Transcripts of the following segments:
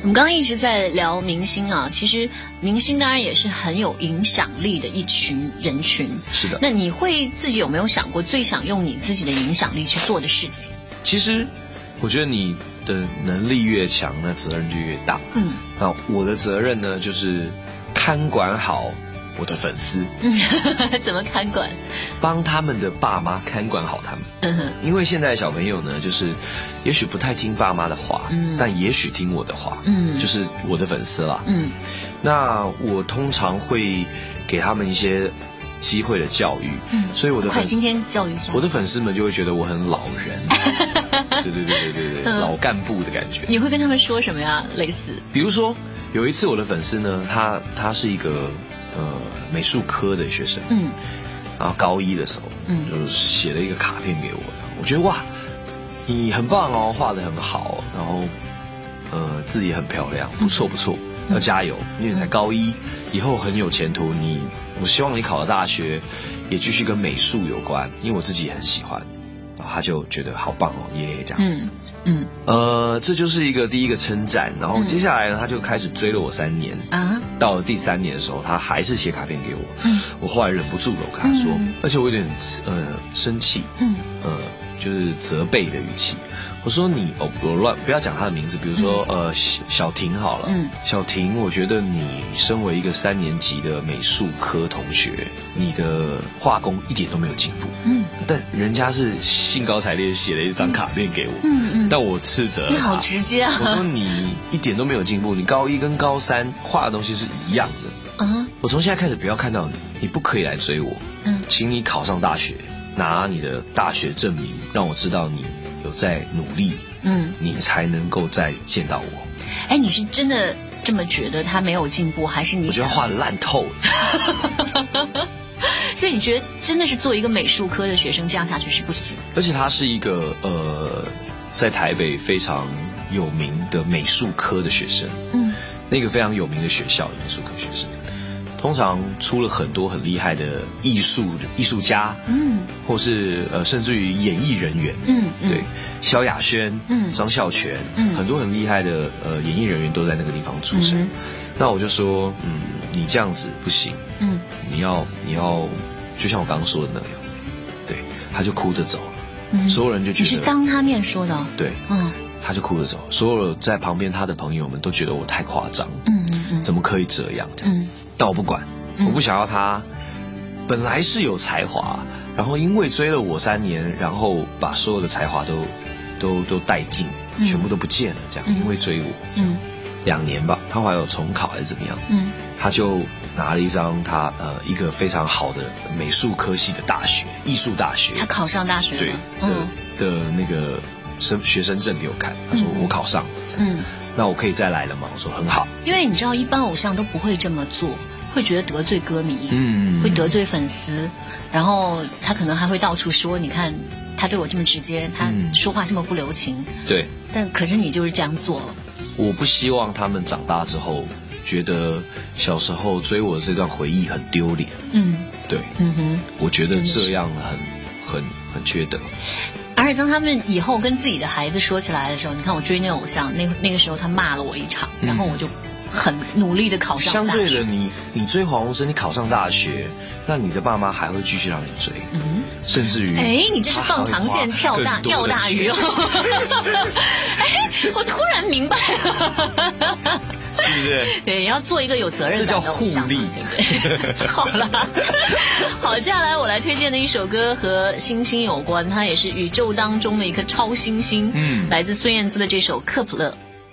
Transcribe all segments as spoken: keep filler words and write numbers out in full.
我们刚刚一直在聊明星啊，其实明星当然也是很有影响力的一群人群。 是的。 那你会自己有没有想过最想用你自己的影响力去做的事情？ 其实我觉得你的能力越强，那责任就越大。 嗯， 那我的责任呢，就是看管好我的粉丝。 怎么看管？ 帮他们的爸妈看管好他们。 嗯哼。 因为现在的小朋友呢，就是也许不太听爸妈的话，嗯，但也许听我的话，嗯，就是我的粉丝啦，嗯。那我通常会给他们一些机会的教育，嗯，所以我的快今天教育一下， 我的粉丝们就会觉得我很老人，对对对对对对，嗯，老干部的感觉。 你会跟他们说什么呀？类似， 比如说有一次我的粉丝呢，他他是一个呃美术科的学生，嗯，然后高一的时候，嗯，就是写了一个卡片给我，我觉得哇，你很棒哦，画得很好，然后呃字也很漂亮，不错不错。要加油，因为你才高一，以后很有前途。你，我希望你考了大学，也继续跟美术有关，因为我自己也很喜欢。然后他就觉得好棒哦，耶，这样子。嗯嗯。呃，这就是一个第一个称赞。然后接下来呢，他就开始追了我三年。啊。到了第三年的时候，他还是写卡片给我。嗯。我后来忍不住了，我跟他说，嗯、而且我有点呃生气。嗯。呃，就是责备的语气。我说你哦，我乱不要讲他的名字，比如说、嗯、呃小婷好了，嗯，小婷，我觉得你身为一个三年级的美术科同学，你的画工一点都没有进步，嗯，但人家是兴高采烈写了一张卡片给我，嗯嗯，但我斥责你好直接啊， 我说你一点都没有进步，你高一跟高三画的东西是一样的，嗯，我从现在开始不要看到你，你不可以来追我，嗯，请你考上大学，拿你的大学证明，让我知道你有在努力，嗯，你才能够再见到我。 哎，你是真的这么觉得他没有进步，还是你？ 我觉得画得烂透了。 所以你觉得真的是做一个美术科的学生这样下去是不行？ 而且他是一个呃，在台北非常有名的美术科的学生，嗯，那个非常有名的学校的美术科学生。通常出了很多很厉害的艺术艺术家，嗯，或是呃甚至于演艺人员，嗯，对，萧亚轩，嗯，张孝全，嗯，很多很厉害的呃演艺人员都在那个地方出生。嗯、那我就说，嗯，你这样子不行，嗯，你要你要就像我刚刚说的那样，对，他就哭着走了，嗯，所有人就觉得你是当他面说的、哦， 对，嗯，他就哭着走，所有在旁边他的朋友们都觉得我太夸张，嗯嗯嗯，怎么可以这样？嗯。但我不管，我不想要他本来是有才华，然后因为追了我三年，然后把所有的才华都都都殆尽，全部都不见了，这样，因为追我，嗯，两年吧，他后来有重考还是怎么样，嗯，他就拿了一张他呃一个非常好的美术科系的大学，艺术大学， 他考上大学了， 对，嗯的的那个生学生证给我看，他说我考上了，嗯。那我可以再来了吗？我说很好， 因为你知道一般偶像都不会这么做，会觉得得罪歌迷，嗯，会得罪粉丝，然后他可能还会到处说，你看他对我这么直接，他说话这么不留情， 嗯、对， 但可是你就是这样做了。 我不希望他们长大之后觉得小时候追我的这段回忆很丢脸，嗯，对，嗯哼，我觉得这样很很很缺德。 而且当他们以后跟自己的孩子说起来的时候，你看我追那个偶像，那那个时候他骂了我一场，然后我就很努力的考上大学。 相对的，你你追黄鸿升，你考上大学，那你的爸妈还会继续让你追，嗯，甚至于， 哎，你这是放长线钓大钓大鱼哦。哎，我突然明白了。 是不是？ 对，你要做一个有责任感的偶像， 这叫互利， 对不对？好了，好，接下来我来推荐的一首歌和星星有关，它也是宇宙当中的一颗超新星，嗯，来自孙燕姿的这首《克普勒》。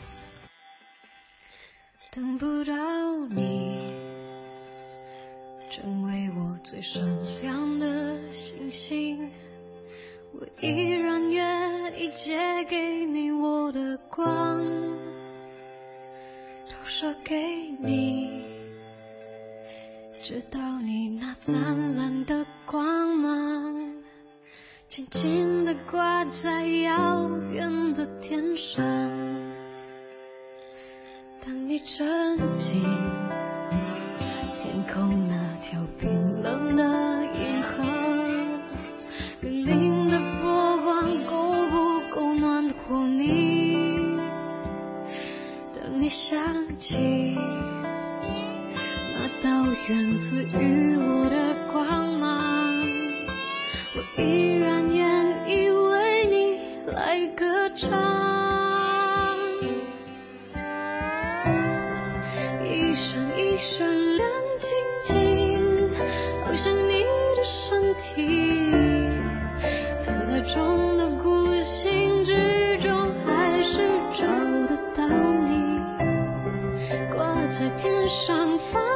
等不到你，成为我最闪亮的星星，我依然愿意借给你我的光。射给你，直到你那灿烂的光芒轻轻地挂在遥远的天上。当你沉浸天空那条冰冷的银河，粼粼的波光够不够暖和你？等你想起那道源自于我的光芒，我依然愿意为你来歌唱。一闪一闪亮晶晶，好像你的身体，藏在中的孤星之中，还是找得到你，挂在天上发